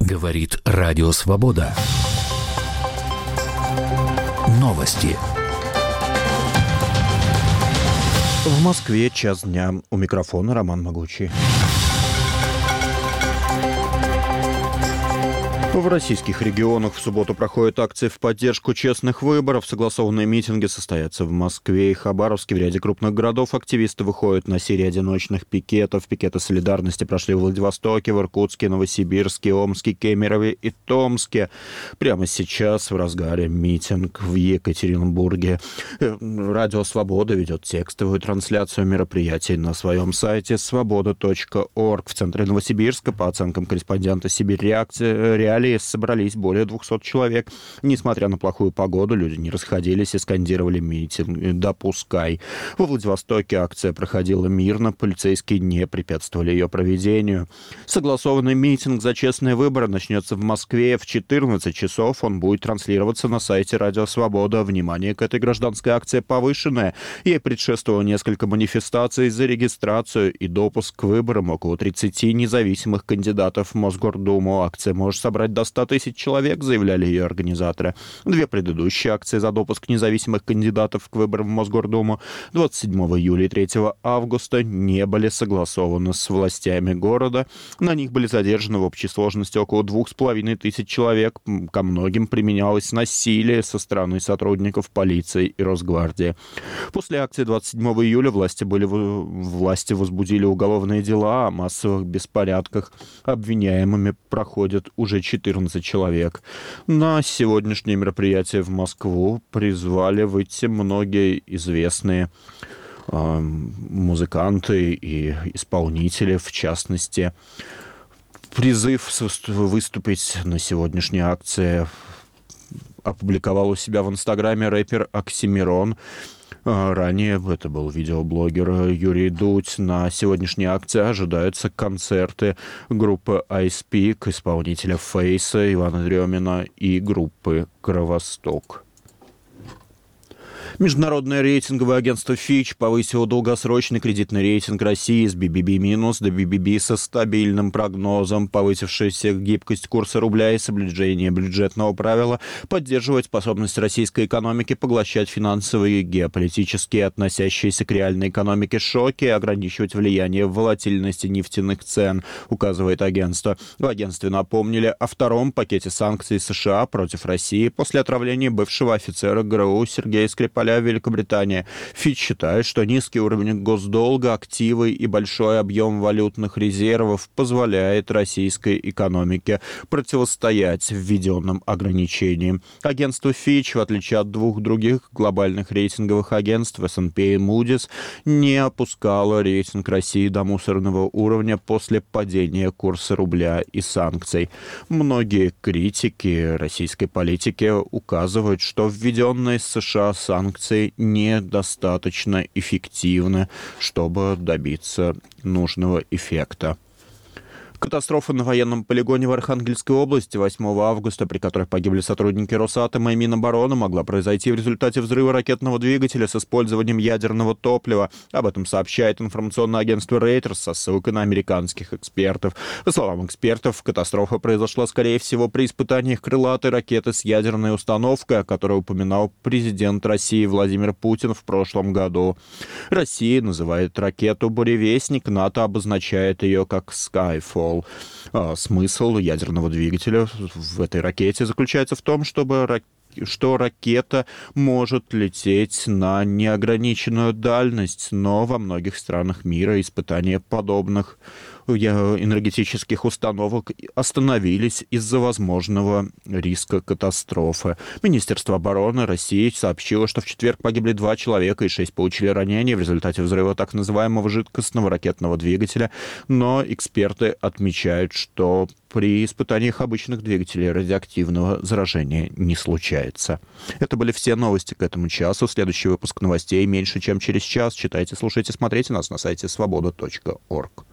Говорит Радио Свобода. Новости. В Москве час дня. У микрофона Роман Могучий. В российских регионах в субботу проходят акции в поддержку честных выборов. Согласованные митинги состоятся в Москве и Хабаровске. В ряде крупных городов активисты выходят на серии одиночных пикетов. Пикеты солидарности прошли в Владивостоке, в Иркутске, Новосибирске, Омске, Кемерове и Томске. Прямо сейчас в разгаре митинг в Екатеринбурге. Радио «Свобода» ведет текстовую трансляцию мероприятий на своем сайте svoboda.org. В центре Новосибирска, по оценкам корреспондента «Сибирь Реалии», собрались более 200 человек. Несмотря на плохую погоду, люди не расходились и скандировали митинг «Допускай». Во Владивостоке акция проходила мирно, полицейские не препятствовали ее проведению. Согласованный митинг за честные выборы начнется в Москве в 14 часов. Он будет транслироваться на сайте «Радио Свобода». Внимание к этой гражданской акции повышенное. Ей предшествовало несколько манифестаций за регистрацию и допуск к выборам около 30 независимых кандидатов в Мосгордуму. Акция может собрать до 100 тысяч человек, заявляли ее организаторы. Две предыдущие акции за допуск независимых кандидатов к выборам в Мосгордуму 27 июля и 3 августа не были согласованы с властями города. На них были задержаны в общей сложности около 2500 человек. Ко многим применялось насилие со стороны сотрудников полиции и Росгвардии. После акции 27 июля власти возбудили уголовные дела о массовых беспорядках. Обвиняемыми проходят уже 14 человек. На сегодняшнее мероприятие в Москву призвали выйти многие известные музыканты и исполнители, в частности. Призыв выступить на сегодняшней акции опубликовал у себя в Инстаграме рэпер Оксимирон. Ранее это был видеоблогер Юрий Дудь. На сегодняшней акции ожидаются концерты группы Ice Peak, исполнителя Фейса Ивана Дремина и группы Кровосток. Международное рейтинговое агентство Fitch повысило долгосрочный кредитный рейтинг России с BBB- до BBB со стабильным прогнозом. Повысившаяся гибкость курса рубля и соблюдение бюджетного правила поддерживает способность российской экономики поглощать финансовые и геополитические, относящиеся к реальной экономике шоки и ограничивать влияние волатильности нефтяных цен, указывает агентство. В агентстве напомнили о втором пакете санкций США против России после отравления бывшего офицера ГРУ Сергея Скрипаля в Великобритании. Фитч считает, что низкий уровень госдолга, активы и большой объем валютных резервов позволяет российской экономике противостоять введенным ограничениям. Агентство Фитч, в отличие от двух других глобальных рейтинговых агентств S&P и Moody's, не опускало рейтинг России до мусорного уровня после падения курса рубля и санкций. Многие критики российской политики указывают, что введенные с США санкции недостаточно эффективны, чтобы добиться нужного эффекта. Катастрофа на военном полигоне в Архангельской области 8 августа, при которой погибли сотрудники Росатома и Минобороны, могла произойти в результате взрыва ракетного двигателя с использованием ядерного топлива. Об этом сообщает информационное агентство Reuters со ссылкой на американских экспертов. По словам экспертов, катастрофа произошла, скорее всего, при испытаниях крылатой ракеты с ядерной установкой, о которой упоминал президент России Владимир Путин в прошлом году. Россия называет ракету «Буревестник», НАТО обозначает ее как «Skyfall». Смысл ядерного двигателя в этой ракете заключается в том, что ракета может лететь на неограниченную дальность, но во многих странах мира испытания подобных энергетических установок остановились из-за возможного риска катастрофы. Министерство обороны России сообщило, что в четверг погибли 2 человека и 6 получили ранения в результате взрыва так называемого жидкостного ракетного двигателя, но эксперты отмечают, что при испытаниях обычных двигателей радиоактивного заражения не случается. Это были все новости к этому часу. Следующий выпуск новостей меньше, чем через час. Читайте, слушайте, смотрите нас на сайте svoboda.org.